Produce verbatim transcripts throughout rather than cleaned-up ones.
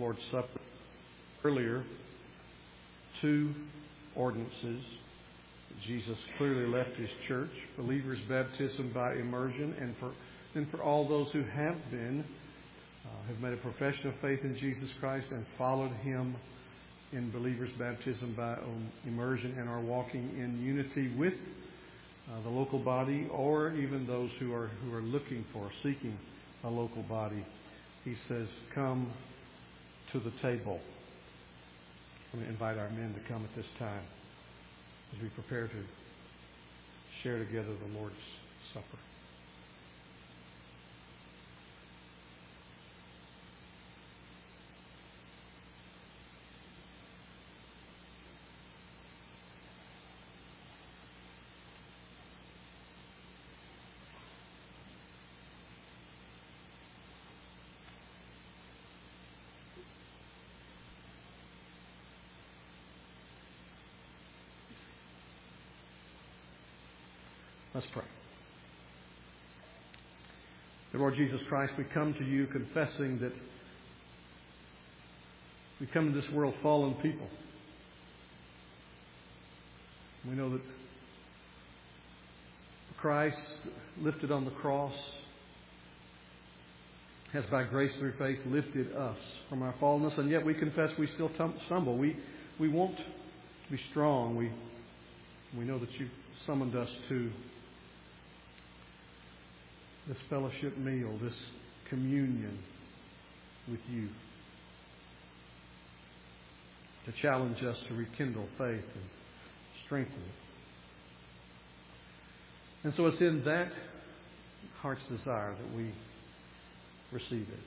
Lord's Supper earlier, two ordinances. Jesus clearly left His church, believers' baptism by immersion, and for and for all those who have been, uh, have made a profession of faith in Jesus Christ and followed Him in believers' baptism by um, immersion and are walking in unity with uh, the local body, or even those who are who are looking for, seeking a local body. He says, "Come to the table." I'm going to invite our men to come at this time as we prepare to share together the Lord's Supper. Let's pray. Dear Lord Jesus Christ, we come to You confessing that we come to this world fallen people. We know that Christ, lifted on the cross, has by grace through faith lifted us from our fallenness, and yet we confess we still stumble. We we want to be strong. We we know that You've summoned us to this fellowship meal, this communion with You, to challenge us to rekindle faith and strengthen it. And so it's in that heart's desire that we receive it.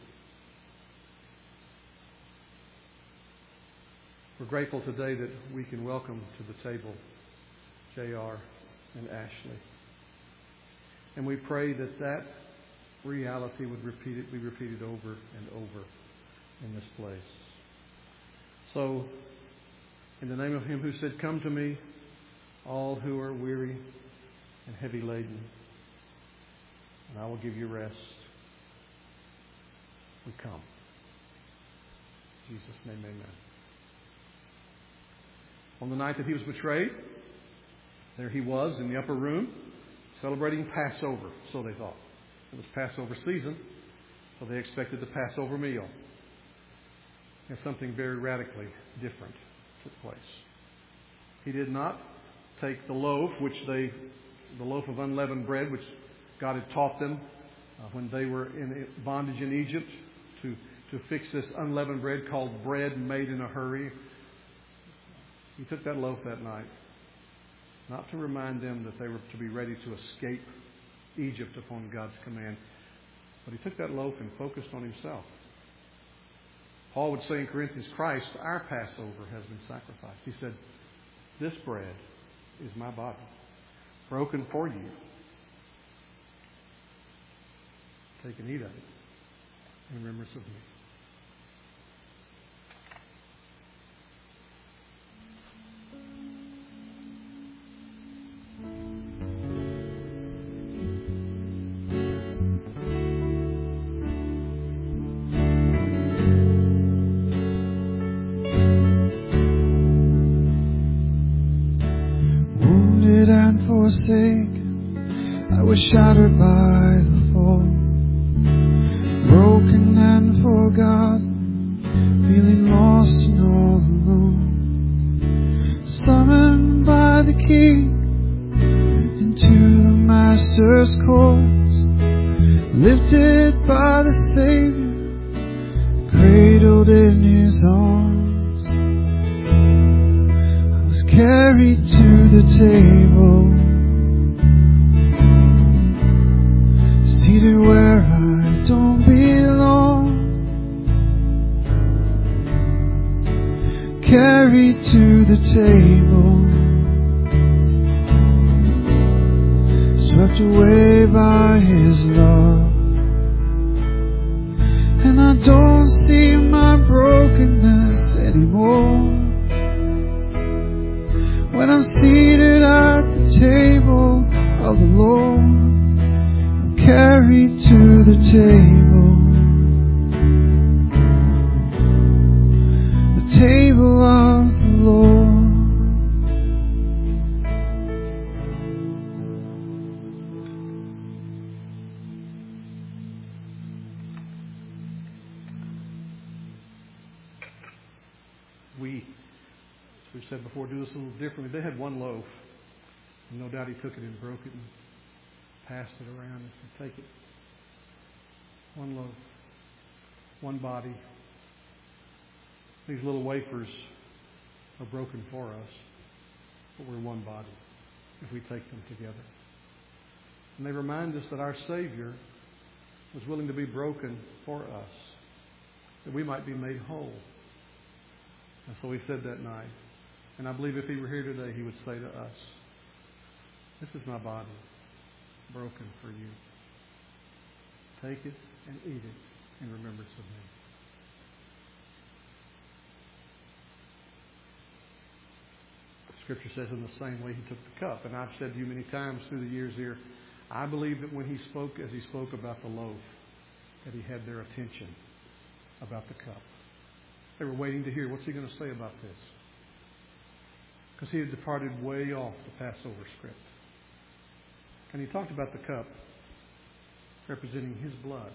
We're grateful today that we can welcome to the table J R and Ashley. And we pray that that reality would repeat it, be repeated over and over in this place. So, in the name of Him who said, "Come to me, all who are weary and heavy laden, and I will give you rest," we come. In Jesus' name, amen. On the night that He was betrayed, there He was in the upper room, celebrating Passover, so they thought. It was Passover season, so they expected the Passover meal. And something very radically different took place. He did not take the loaf, which they, the loaf of unleavened bread, which God had taught them uh, when they were in bondage in Egypt, to, to fix this unleavened bread called bread made in a hurry. He took that loaf that night, not to remind them that they were to be ready to escape Egypt upon God's command, but He took that loaf and focused on Himself. Paul would say in Corinthians, Christ, our Passover, has been sacrificed. He said, "This bread is my body, broken for you. Take and eat of it in remembrance of me." I was shattered by the fall, broken and forgotten, feeling lost and all alone. Summoned by the King into the Master's courts, lifted by the Savior, cradled in His arms. I was carried to the table, seated where I don't belong, carried to the table, swept away by His love. And I don't see my brokenness anymore when I'm seated at the table of the Lord, carried to the table, table of the Lord. We, as we've said before, do this a little differently. They had one loaf. And no doubt he took it and broke it and passed it around and said, take it. One loaf. One body. These little wafers are broken for us, but we're one body if we take them together. And they remind us that our Savior was willing to be broken for us, that we might be made whole. And so he said that night. And I believe if he were here today, he would say to us, this is my body, broken for you. Take it and eat it in remembrance of me. Scripture says in the same way he took the cup. And I've said to you many times through the years here, I believe that when he spoke, as he spoke about the loaf, that he had their attention about the cup. They were waiting to hear, what's he going to say about this? Because he had departed way off the Passover script. And he talked about the cup representing his blood.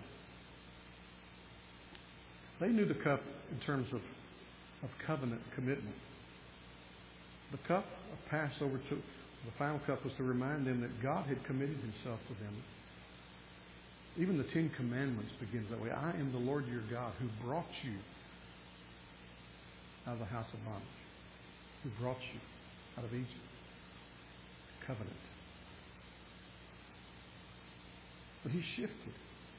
They knew the cup in terms of, of covenant commitment. The cup of Passover, to, the final cup, was to remind them that God had committed himself to them. Even the Ten Commandments begins that way. I am the Lord your God who brought you out of the house of bondage, who brought you out of Egypt. Covenant. But he shifted.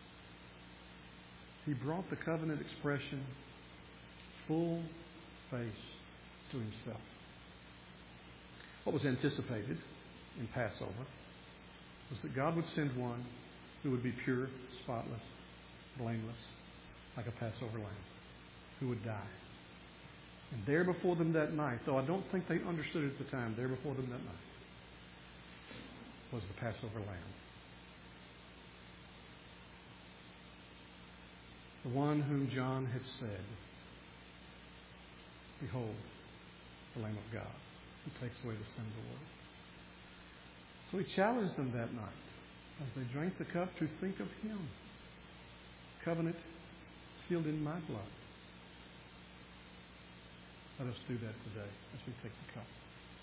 He brought the covenant expression full face to himself. What was anticipated in Passover was that God would send one who would be pure, spotless, blameless, like a Passover lamb, who would die. And there before them that night, though I don't think they understood it at the time, there before them that night was the Passover lamb. The one whom John had said, behold, the Lamb of God, who takes away the sin of the world. So he challenged them that night, as they drank the cup, to think of him. Covenant sealed in my blood. Let us do that today as we take the cup.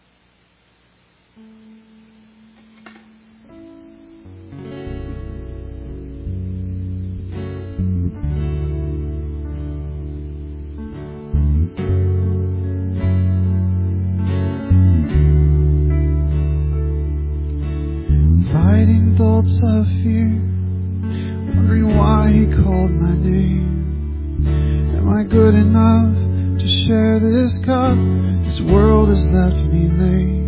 Fighting thoughts of fear, wondering why he called my name. Am I good enough to share this cup? This world has left me lame.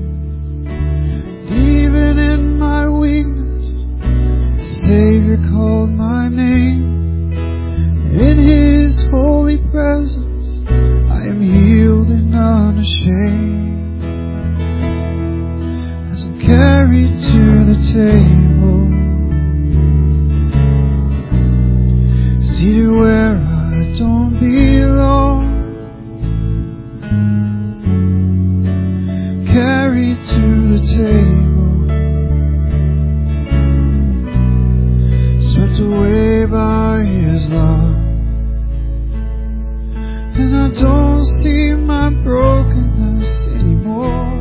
Even in my weakness, the Savior called my name. In his holy presence, I am healed and unashamed. As I'm carried to the table, seated where I don't belong, carried to the table, swept away by his love. And I don't see my brokenness anymore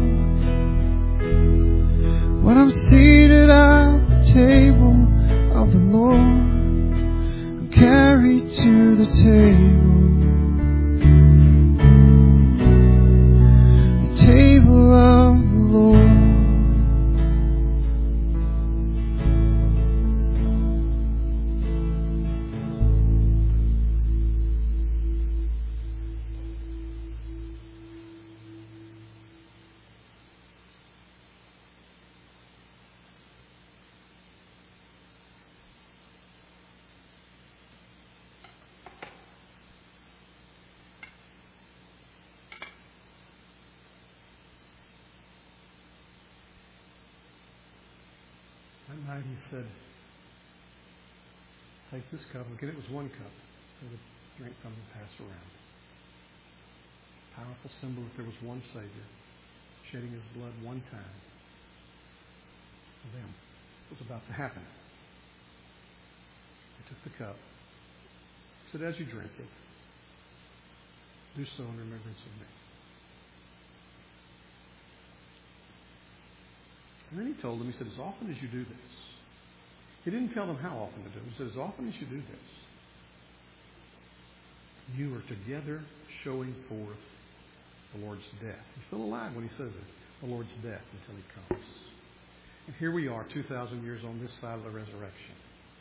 when I'm seated at the table of the Lord. I'm carried to the table, the table of the Lord. That night he said, take this cup. Again, it was one cup. They would drink from and pass around. Powerful symbol that there was one Savior shedding His blood one time for them. It was about to happen. He took the cup. He said, as you drink it, do so in remembrance of me. And then He told them, He said, as often as you do this. He didn't tell them how often to do it. He said, as often as you do this, you are together showing forth the Lord's death. He's still alive when He says it. The Lord's death until He comes. And here we are, two thousand years on this side of the resurrection,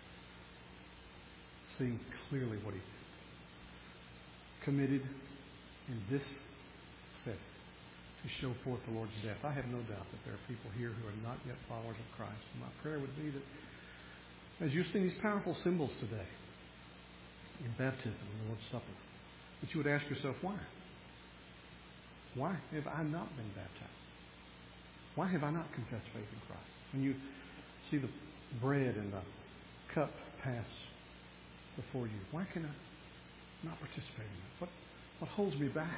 seeing clearly what He did. Committed in this setting to show forth the Lord's death. I have no doubt that there are people here who are not yet followers of Christ. And my prayer would be that as you've seen these powerful symbols today, in baptism and the Lord's Supper, that you would ask yourself, why? Why have I not been baptized? Why have I not confessed faith in Christ? When you see the bread and the cup pass before you, why can I not participate in it? What, what holds me back?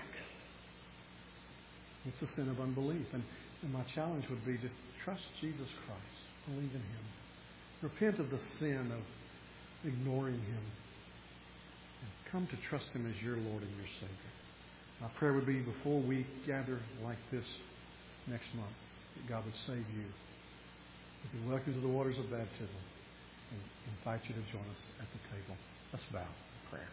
It's a sin of unbelief. And, and my challenge would be to trust Jesus Christ, believe in Him, repent of the sin of ignoring Him, and come to trust Him as your Lord and your Savior. My prayer would be before we gather like this next month, that God would save you, that He welcome you to the waters of baptism, and invite you to join us at the table. Let's bow in prayer.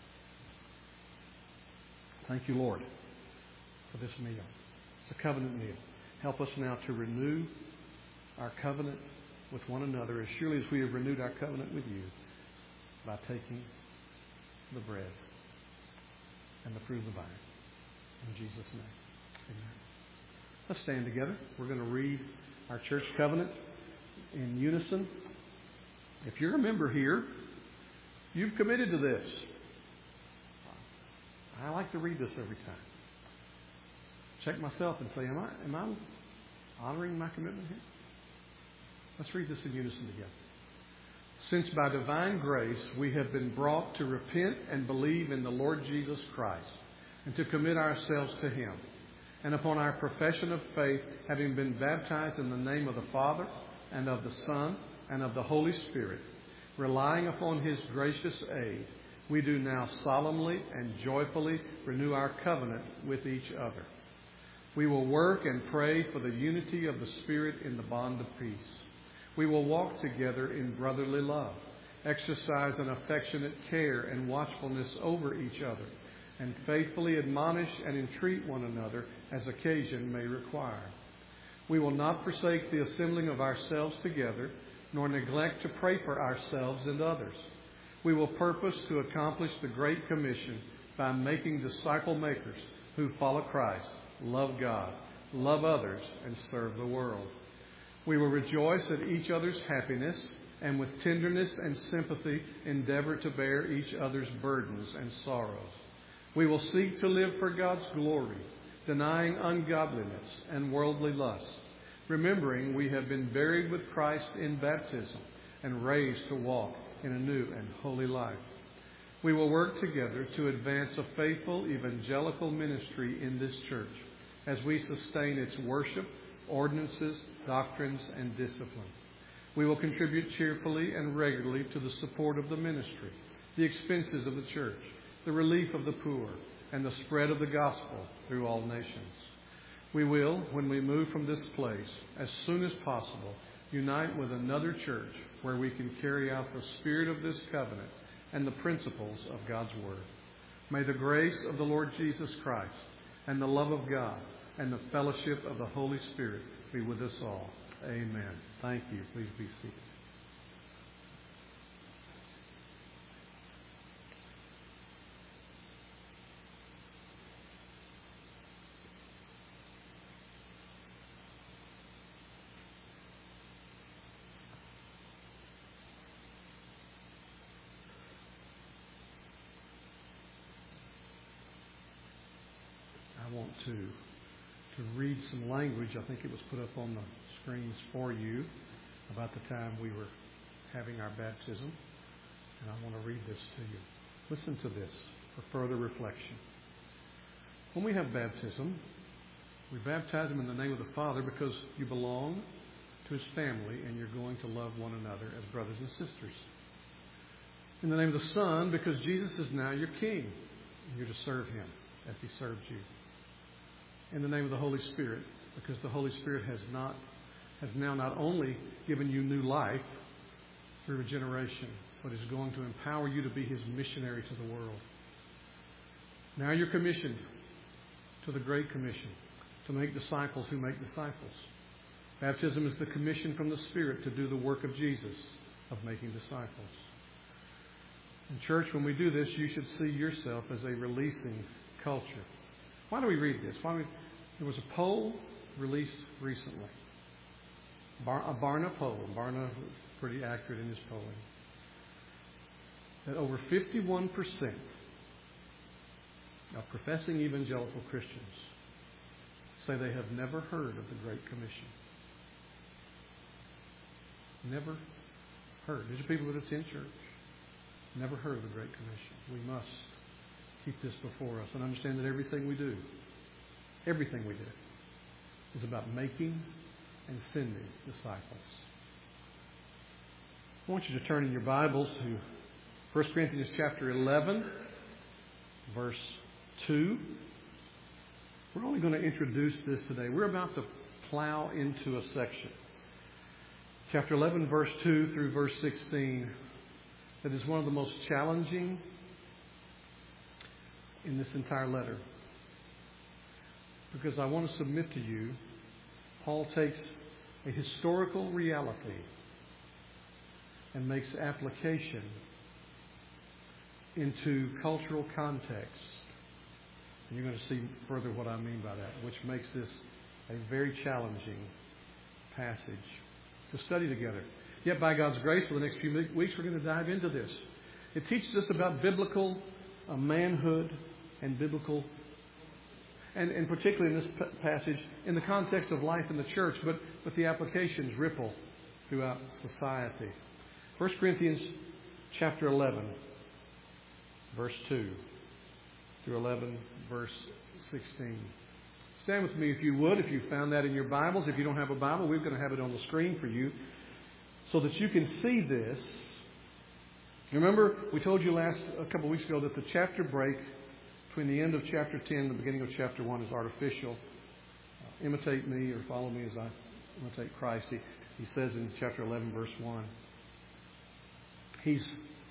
Thank you, Lord, for this meal. It's a covenant meal. Help us now to renew our covenant with one another as surely as we have renewed our covenant with you by taking the bread and the fruit of the vine. In Jesus' name, amen. Let's stand together. We're going to read our church covenant in unison. If you're a member here, you've committed to this. I like to read this every time. Check myself and say, am I, am I honoring my commitment here? Let's read this in unison together. Since by divine grace we have been brought to repent and believe in the Lord Jesus Christ, and to commit ourselves to Him, and upon our profession of faith, having been baptized in the name of the Father, and of the Son, and of the Holy Spirit, relying upon His gracious aid, we do now solemnly and joyfully renew our covenant with each other. We will work and pray for the unity of the Spirit in the bond of peace. We will walk together in brotherly love, exercise an affectionate care and watchfulness over each other, and faithfully admonish and entreat one another as occasion may require. We will not forsake the assembling of ourselves together, nor neglect to pray for ourselves and others. We will purpose to accomplish the Great Commission by making disciple makers who follow Christ, love God, love others, and serve the world. We will rejoice at each other's happiness, and with tenderness and sympathy endeavor to bear each other's burdens and sorrows. We will seek to live for God's glory, denying ungodliness and worldly lust, remembering we have been buried with Christ in baptism and raised to walk in a new and holy life. We will work together to advance a faithful evangelical ministry in this church as we sustain its worship, ordinances, doctrines, and discipline. We will contribute cheerfully and regularly to the support of the ministry, the expenses of the church, the relief of the poor, and the spread of the gospel through all nations. We will, when we move from this place, as soon as possible, unite with another church where we can carry out the spirit of this covenant and the principles of God's Word. May the grace of the Lord Jesus Christ and the love of God and the fellowship of the Holy Spirit be with us all. Amen. Thank you. Please be seated. I want to to read some language. I think it was put up on the screens for you about the time we were having our baptism. And I want to read this to you. Listen to this for further reflection. when we have baptism, we baptize them in the name of the Father because you belong to His family and you're going to love one another as brothers and sisters. In the name of the Son, because Jesus is now your King. And you're to serve Him as He served you. In the name of the Holy Spirit, because the Holy Spirit has not has now not only given you new life through regeneration, but is going to empower you to be His missionary to the world. Now you're commissioned to the Great Commission, to make disciples who make disciples. Baptism is the commission from the Spirit to do the work of Jesus, of making disciples. In church, when we do this, you should see yourself as a releasing culture. Why do we read this? Why do we, there was a poll released recently. Bar, a Barna poll. Barna was pretty accurate in his polling. That over fifty-one percent of professing evangelical Christians say they have never heard of the Great Commission. Never heard. These are people that attend church. Never heard of the Great Commission. We must keep this before us and understand that everything we do, everything we do, is about making and sending disciples. I want you to turn in your Bibles to First Corinthians chapter eleven, verse two. We're only going to introduce this today. We're about to plow into a section. Chapter eleven, verse two through verse sixteen. That is one of the most challenging in this entire letter. Because I want to submit to you, Paul takes a historical reality and makes application into cultural context. And you're going to see further what I mean by that, which makes this a very challenging passage to study together. Yet by God's grace, for the next few weeks, we're going to dive into this. It teaches us about biblical uh, manhood and biblical, and, and particularly in this p- passage, in the context of life in the church, but, but the applications ripple throughout society. First Corinthians chapter eleven, verse two through eleven, verse sixteen. Stand with me if you would, if you found that in your Bibles. If you don't have a Bible, we're going to have it on the screen for you so that you can see this. Remember, we told you last a couple of weeks ago that the chapter break between the end of chapter ten and the beginning of chapter one is artificial. Uh, imitate me or follow me as I imitate Christ. He, he says in chapter eleven, verse one, He's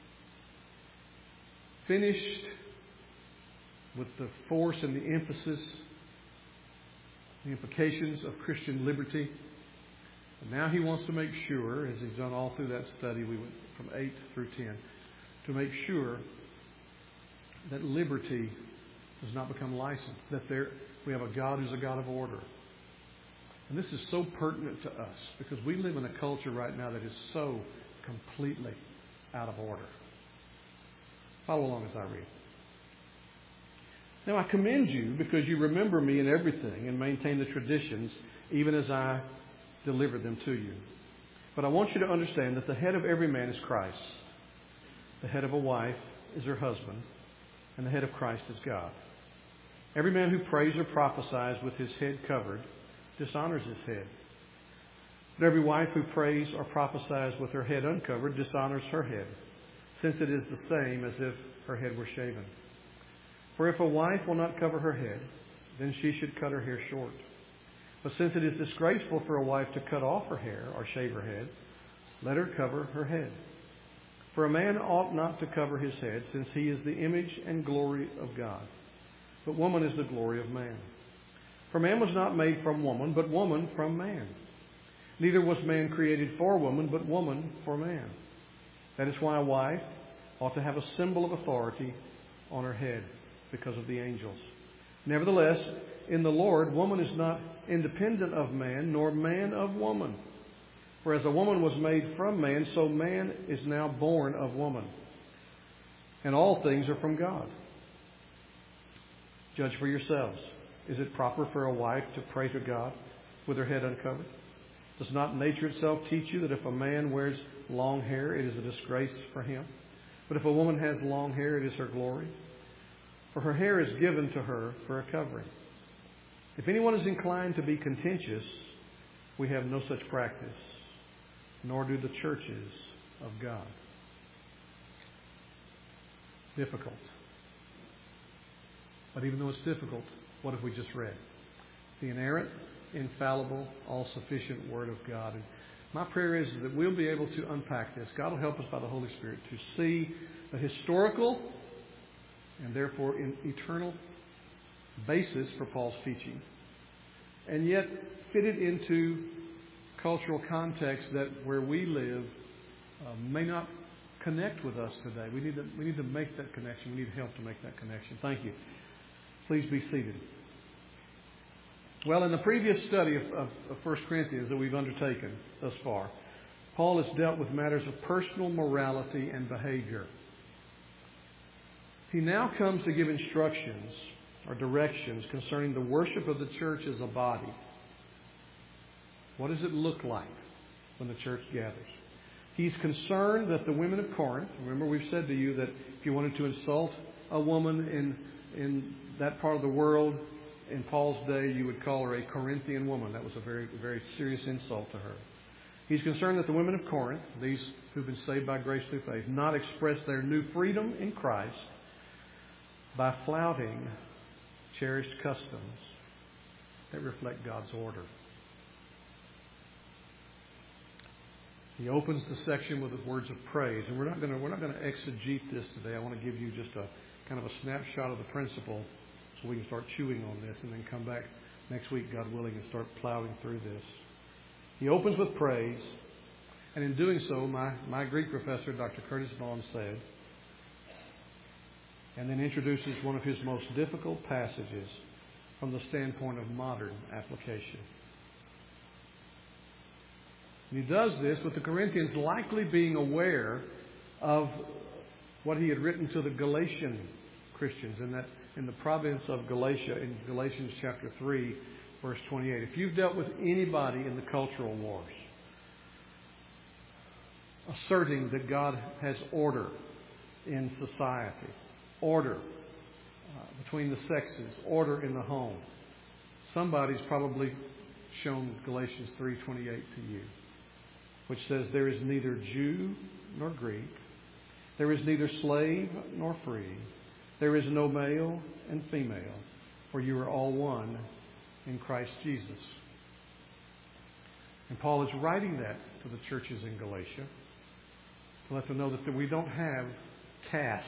finished with the force and the emphasis, the implications of Christian liberty. And now he wants to make sure, as he's done all through that study, we went from eight through ten, to make sure that liberty does not become licensed, that there we have a God who's a God of order. And this is so pertinent to us because we live in a culture right now that is so completely out of order. Follow along as I read. Now I commend you because you remember me in everything and maintain the traditions even as I delivered them to you. But I want you to understand that the head of every man is Christ. The head of a wife is her husband, and the head of Christ is God. Every man who prays or prophesies with his head covered dishonors his head. But every wife who prays or prophesies with her head uncovered dishonors her head, since it is the same as if her head were shaven. For if a wife will not cover her head, then she should cut her hair short. But since it is disgraceful for a wife to cut off her hair or shave her head, let her cover her head. For a man ought not to cover his head, since he is the image and glory of God. But woman is the glory of man. For man was not made from woman, but woman from man. Neither was man created for woman, but woman for man. That is why a wife ought to have a symbol of authority on her head, because of the angels. Nevertheless, in the Lord, woman is not independent of man, nor man of woman. For as a woman was made from man, so man is now born of woman. And all things are from God. Judge for yourselves. Is it proper for a wife to pray to God with her head uncovered? Does not nature itself teach you that if a man wears long hair, it is a disgrace for him? But if a woman has long hair, it is her glory. for her hair is given to her for a covering. If anyone is inclined to be contentious, we have no such practice, nor do the churches of God. Difficult. But even though it's difficult, what have we just read? The inerrant, infallible, all-sufficient Word of God. And my prayer is that we'll be able to unpack this. God will help us by the Holy Spirit to see the historical and therefore in eternal basis for Paul's teaching, and yet fit it into cultural context that where we live uh, may not connect with us today. We need to we need to make that connection. We need help to make that connection. Thank you. Please be seated. Well, in the previous study of, of, of First Corinthians that we've undertaken thus far, Paul has dealt with matters of personal morality and behavior. He now comes to give instructions or directions concerning the worship of the church as a body. What does it look like when the church gathers? He's concerned that the women of Corinth, remember we've said to you that if you wanted to insult a woman in, in that part of the world, in Paul's day, you would call her a Corinthian woman. That was a very, very serious insult to her. He's concerned that the women of Corinth, these who've been saved by grace through faith, not express their new freedom in Christ by flouting cherished customs that reflect God's order. He opens the section with words of praise, and we're not going to we're not going to exegete this today. I want to give you just a kind of a snapshot of the principle, so we can start chewing on this, and then come back next week, God willing, and start plowing through this. He opens with praise, and in doing so, my my Greek professor, Doctor Curtis Vaughn, said, and then introduces one of his most difficult passages from the standpoint of modern application. And he does this with the Corinthians likely being aware of what he had written to the Galatian Christians in that in the province of Galatia in Galatians chapter three, verse twenty-eight. If you've dealt with anybody in the cultural wars, asserting that God has order in society, order uh, between the sexes, order in the home, somebody's probably shown Galatians three twenty-eight to you, which says, there is neither Jew nor Greek, there is neither slave nor free, there is no male and female, for you are all one in Christ Jesus. And Paul is writing that to the churches in Galatia to let them know that we don't have castes.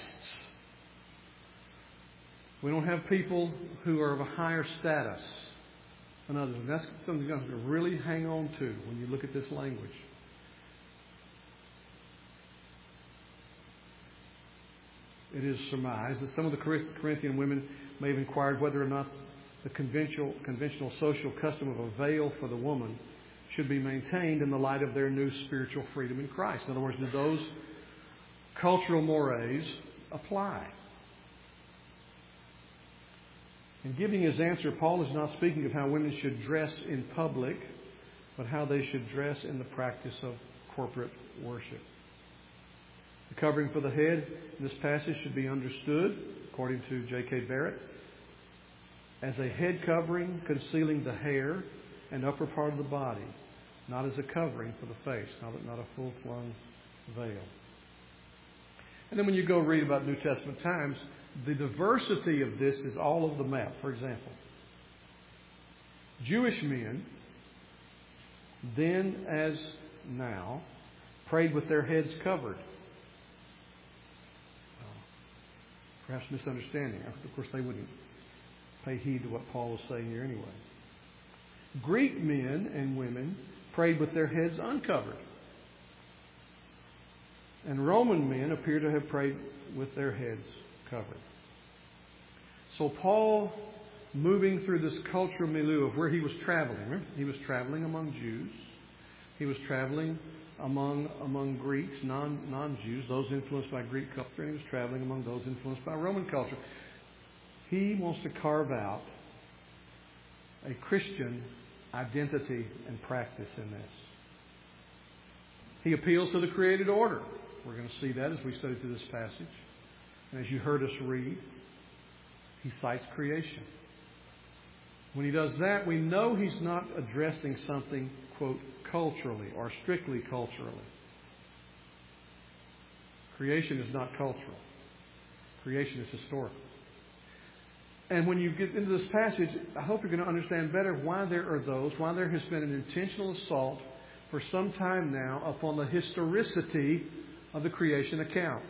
We don't have people who are of a higher status than others. And that's something you have to really hang on to when you look at this language. It is surmised that some of the Corinthian women may have inquired whether or not the conventional, conventional social custom of a veil for the woman should be maintained in the light of their new spiritual freedom in Christ. In other words, do those cultural mores apply? In giving his answer, Paul is not speaking of how women should dress in public, but how they should dress in the practice of corporate worship. The covering for the head in this passage should be understood, according to J K Barrett, as a head covering concealing the hair and upper part of the body, not as a covering for the face, not, not a full-flung veil. And then when you go read about New Testament times, the diversity of this is all over the map. For example, Jewish men, then as now, prayed with their heads covered. Perhaps misunderstanding. Of course, they wouldn't pay heed to what Paul was saying here anyway. Greek men and women prayed with their heads uncovered. And Roman men appear to have prayed with their heads covered. So Paul, moving through this cultural milieu of where he was traveling, remember, he was traveling among Jews. He was traveling among among Greeks, non, non-Jews, those influenced by Greek culture, and he was traveling among those influenced by Roman culture. He wants to carve out a Christian identity and practice in this. He appeals to the created order. We're going to see that as we study through this passage. And as you heard us read, he cites creation. When he does that, we know he's not addressing something, quote, culturally or strictly culturally. Creation is not cultural. Creation is historical. And when you get into this passage, I hope you're going to understand better why there are those, why there has been an intentional assault for some time now upon the historicity of the creation account.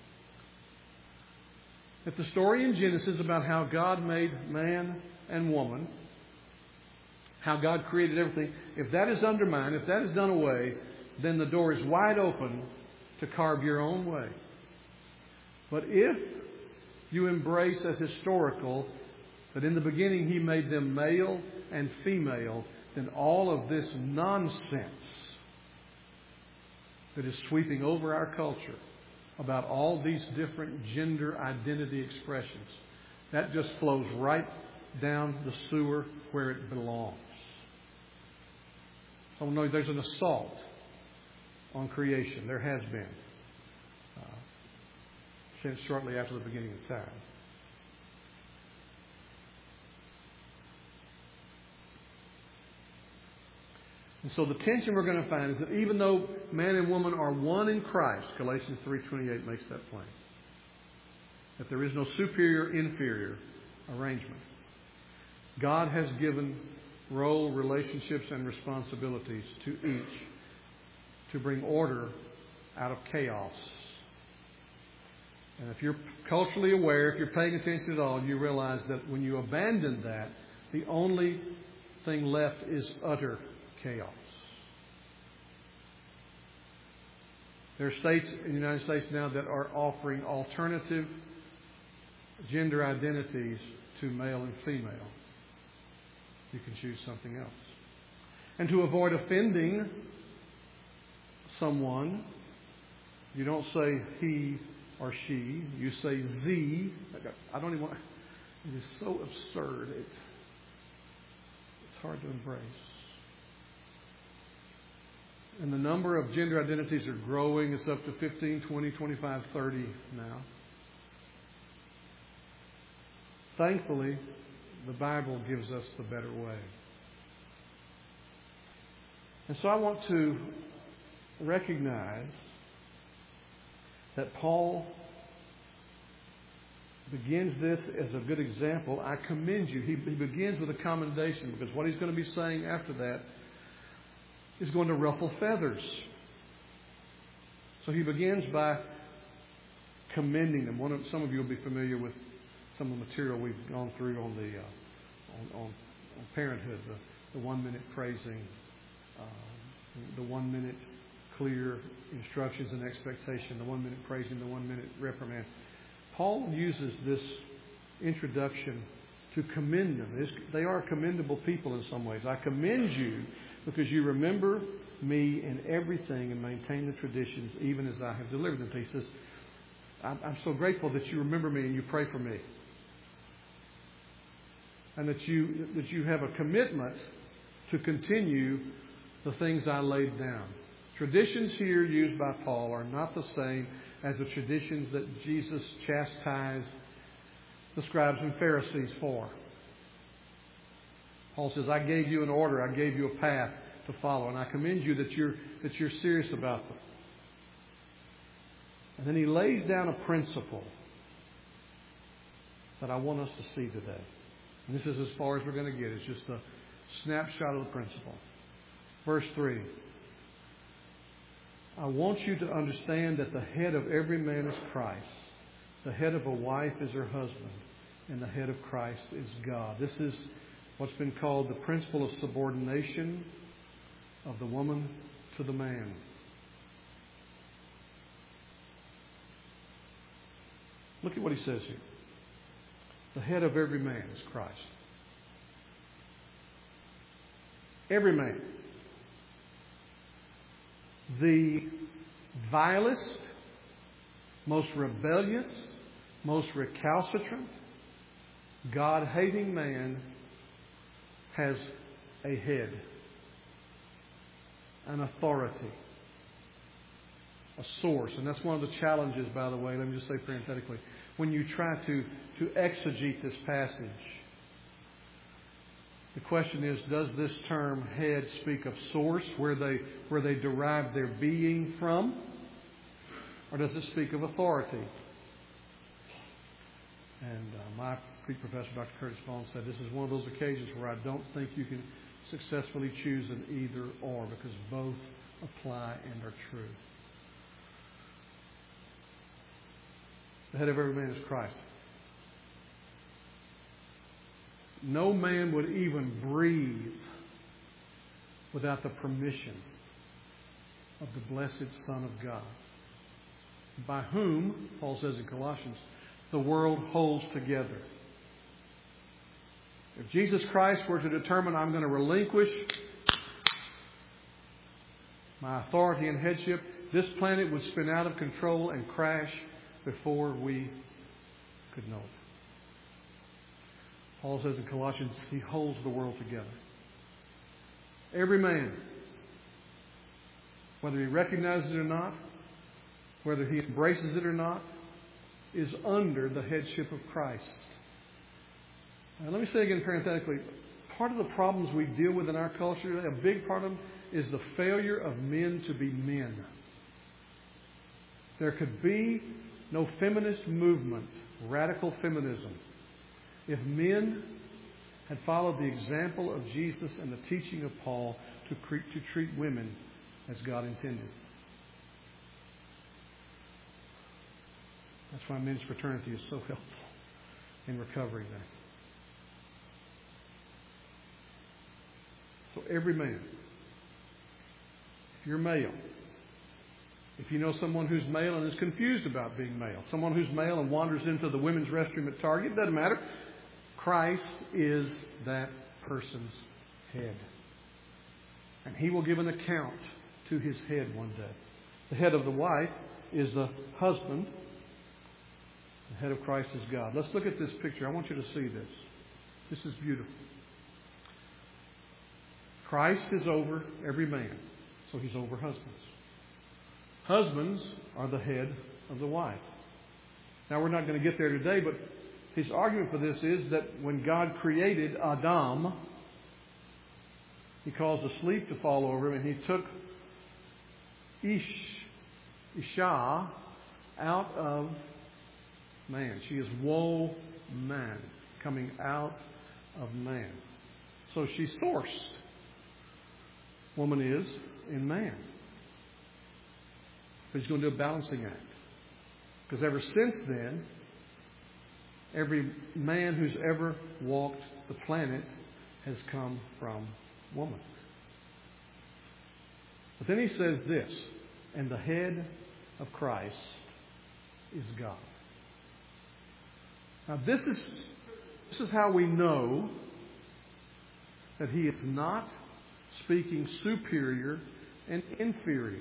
If the story in Genesis about how God made man and woman, how God created everything, if that is undermined, if that is done away, then the door is wide open to carve your own way. But if you embrace as historical that in the beginning He made them male and female, then all of this nonsense that is sweeping over our culture about all these different gender identity expressions, that just flows right down the sewer where it belongs. So no, there's an assault on creation. There has been. Uh, since shortly after the beginning of time. And so the tension we're going to find is that even though man and woman are one in Christ, Galatians three twenty-eight makes that plain, that there is no superior-inferior arrangement. God has given role, relationships, and responsibilities to each to bring order out of chaos. And if you're culturally aware, if you're paying attention at all, you realize that when you abandon that, the only thing left is utter chaos. There are states in the United States now that are offering alternative gender identities to male and female. You can choose something else. And to avoid offending someone, you don't say he or she. You say Z. I don't even want. It is so absurd. It, it's hard to embrace. And the number of gender identities are growing. It's up to fifteen, twenty, twenty-five, thirty now. Thankfully, the Bible gives us the better way. And so I want to recognize that Paul begins this as a good example. I commend you. He, he begins with a commendation because what he's going to be saying after that is going to ruffle feathers. So he begins by commending them. One of, some of you will be familiar with some of the material we've gone through on the uh, on, on, on parenthood, the, the one minute praising, uh, the one minute clear instructions and expectation, the one minute praising, the one minute reprimand. Paul uses this introduction to commend them. It's, they are commendable people in some ways. I commend you because you remember me in everything and maintain the traditions even as I have delivered them. He says, I'm, I'm so grateful that you remember me and you pray for me. And that you that you have a commitment to continue the things I laid down. Traditions here used by Paul are not the same as the traditions that Jesus chastised the scribes and Pharisees for. Paul says, I gave you an order, I gave you a path to follow, and I commend you that you're that you're serious about them. And then he lays down a principle that I want us to see today. And this is as far as we're going to get. It's just a snapshot of the principle. Verse three. I want you to understand that the head of every man is Christ. The head of a wife is her husband. And the head of Christ is God. This is what's been called the principle of subordination of the woman to the man. Look at what he says here. The head of every man is Christ. Every man. The vilest, most rebellious, most recalcitrant, God-hating man has a head, an authority, a source. And that's one of the challenges, by the way, let me just say parenthetically. when you try to, to exegete this passage. The question is, does this term head speak of source, where they, where they derive their being from? Or does it speak of authority? And uh, my Greek professor, Doctor Curtis Vaughn, said this is one of those occasions where I don't think you can successfully choose an either or, because both apply and are true. The head of every man is Christ. No man would even breathe without the permission of the blessed Son of God, by whom, Paul says in Colossians, the world holds together. If Jesus Christ were to determine I'm going to relinquish my authority and headship, this planet would spin out of control and crash before we could know it. Paul says in Colossians, He holds the world together. Every man, whether he recognizes it or not, whether he embraces it or not, is under the headship of Christ. And let me say again parenthetically, part of the problems we deal with in our culture today, a big part of them, is the failure of men to be men. There could be no feminist movement, radical feminism, if men had followed the example of Jesus and the teaching of Paul to, cre- to treat women as God intended. That's why men's fraternity is so helpful in recovering that. So every man, if you're male, if you know someone who's male and is confused about being male, someone who's male and wanders into the women's restroom at Target, it doesn't matter. Christ is that person's head. And He will give an account to His head one day. The head of the wife is the husband. The head of Christ is God. Let's look at this picture. I want you to see this. This is beautiful. Christ is over every man, so He's over husbands. Husbands are the head of the wife. Now, we're not going to get there today, but his argument for this is that when God created Adam, He caused a sleep to fall over him, and He took Ish, Isha out of man. She is woe man, coming out of man. So she's sourced. Woman is in man. But He's going to do a balancing act. Because ever since then, every man who's ever walked the planet has come from woman. But then He says this, and the head of Christ is God. Now this is, this is how we know that He is not speaking superior and inferior.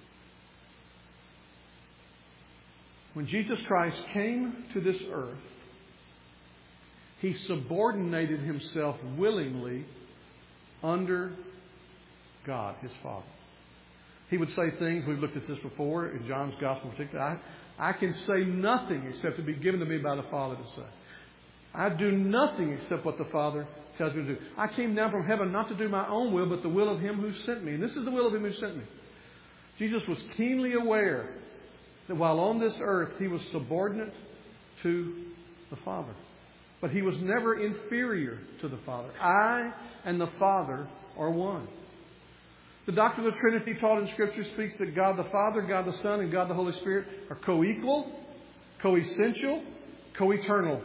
When Jesus Christ came to this earth, He subordinated Himself willingly under God, His Father. He would say things, we've looked at this before, in John's Gospel in particular, I, I can say nothing except to be given to me by the Father to say. I do nothing except what the Father tells me to do. I came down from heaven not to do my own will, but the will of Him who sent me. And this is the will of Him who sent me. Jesus was keenly aware that while on this earth, He was subordinate to the Father. But He was never inferior to the Father. I and the Father are one. The doctrine of the Trinity taught in Scripture speaks that God the Father, God the Son, and God the Holy Spirit are co-equal, co-essential, co-eternal.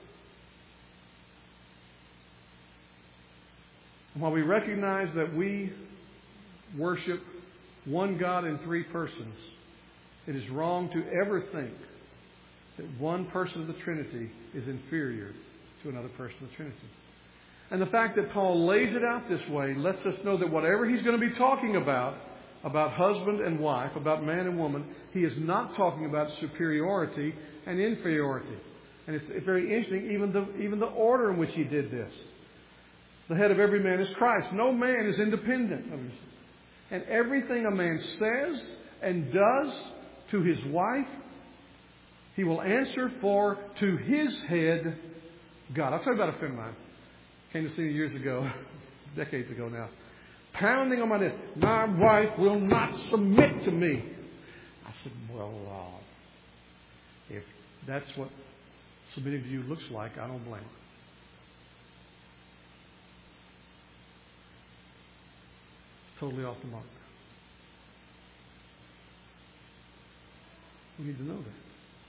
And while we recognize that we worship one God in three persons, it is wrong to ever think that one person of the Trinity is inferior to another person of the Trinity. And the fact that Paul lays it out this way lets us know that whatever he's going to be talking about, about husband and wife, about man and woman, he is not talking about superiority and inferiority. And it's very interesting, even the, even the order in which he did this. The head of every man is Christ. No man is independent of himself. And everything a man says and does to his wife He will answer for to his head God. I'll tell you about a friend of mine. Came to see me years ago, decades ago now. Pounding on my desk. My wife will not submit to me. I said, well, uh, if that's what submitting to you looks like, I don't blame her. It's totally off the mark. We need to know that.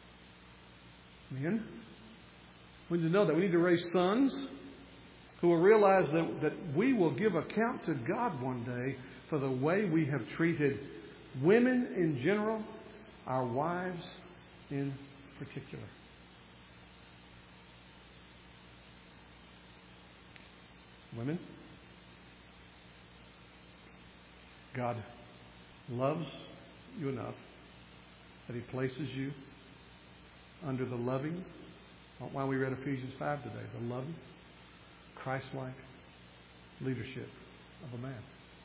Men, we need to know that. We need to raise sons who will realize that, that we will give account to God one day for the way we have treated women in general, our wives in particular. Women, God loves you enough that He places you under the loving, why we read Ephesians five today, the loving, Christ-like leadership of a man.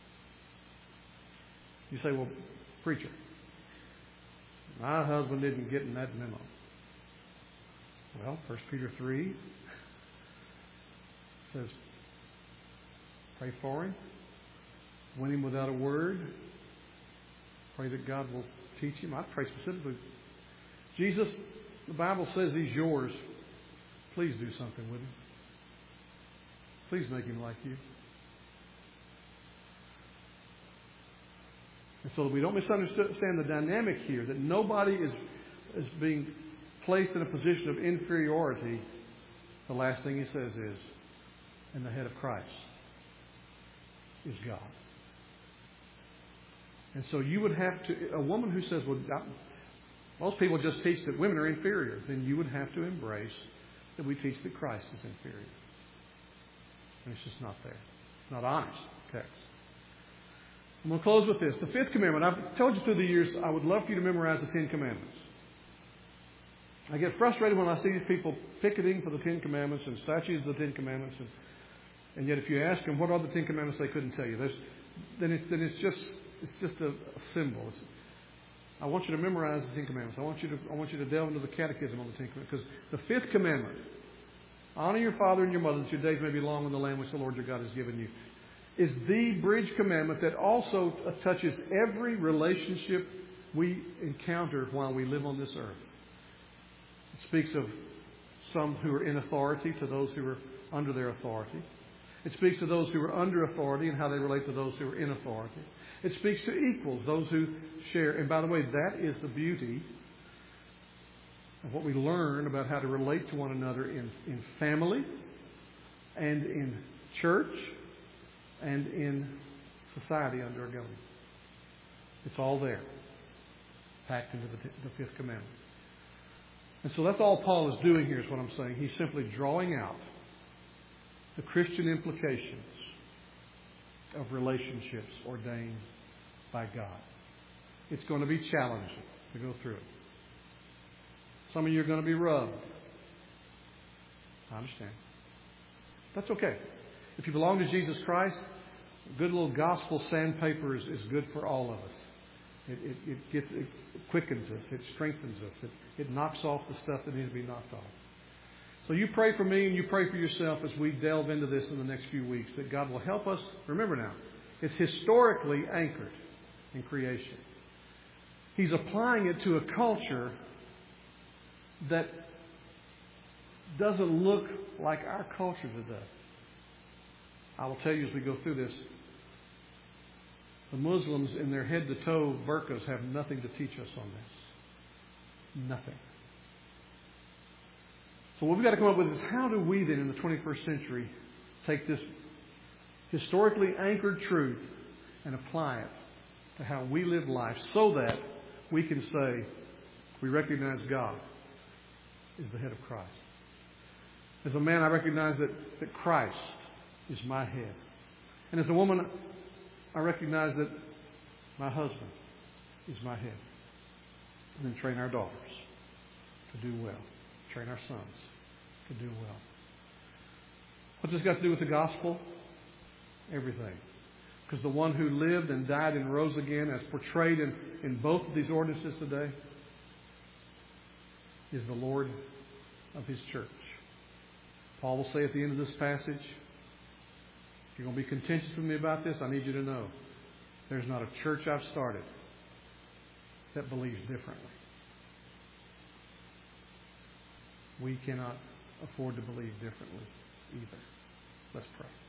You say, well, preacher, my husband isn't getting that memo. Well, First Peter three says, pray for him, win him without a word, pray that God will teach him. I pray specifically, Jesus, the Bible says He's yours. Please do something with him. Please make him like you. And so that we don't misunderstand the dynamic here, that nobody is, is being placed in a position of inferiority. The last thing he says is, and the head of Christ is God. And so you would have to, a woman who says, well, most people just teach that women are inferior, then you would have to embrace that we teach that Christ is inferior. And it's just not there. It's not honest text. I'm going to close with this. The fifth commandment. I've told you through the years I would love for you to memorize the Ten Commandments. I get frustrated when I see these people picketing for the Ten Commandments and statues of the Ten Commandments. And, and yet if you ask them what are the Ten Commandments, they couldn't tell you. There's, then, it's, then it's just it's just a, a symbol. It's, I want you to memorize the Ten Commandments. I want you to I want you to delve into the catechism on the Ten Commandments. Because the fifth commandment, honor your father and your mother that your days may be long in the land which the Lord your God has given you, is the bridge commandment that also touches every relationship we encounter while we live on this earth. It speaks of some who are in authority to those who are under their authority. It speaks to those who are under authority and how they relate to those who are in authority. It speaks to equals, those who share. And by the way, that is the beauty of what we learn about how to relate to one another in, in family and in church and in society under a government. It's all there, packed into the, the fifth commandment. And so that's all Paul is doing here is what I'm saying. He's simply drawing out the Christian implications of relationships ordained by God. It's going to be challenging to go through it. Some of you are going to be rubbed. I understand. That's okay. If you belong to Jesus Christ, a good little gospel sandpaper is, is good for all of us. It, it, it gets it quickens us. It strengthens us. It, it knocks off the stuff that needs to be knocked off. So you pray for me and you pray for yourself as we delve into this in the next few weeks, that God will help us. Remember now, it's historically anchored in creation. He's applying it to a culture that doesn't look like our culture today. I will tell you as we go through this, the Muslims in their head-to-toe burqas have nothing to teach us on this. Nothing. So what we've got to come up with is how do we then in the twenty-first century take this historically anchored truth and apply it to how we live life so that we can say we recognize God is the head of Christ. As a man, I recognize that, that Christ is my head. And as a woman, I recognize that my husband is my head. And then train our daughters to do well. Train our sons to do well. What's this got to do with the gospel? Everything. Because the one who lived and died and rose again, as portrayed in, in both of these ordinances today, is the Lord of His church. Paul will say at the end of this passage, if you're going to be contentious with me about this, I need you to know there's not a church I've started that believes differently. We cannot afford to believe differently either. Let's pray.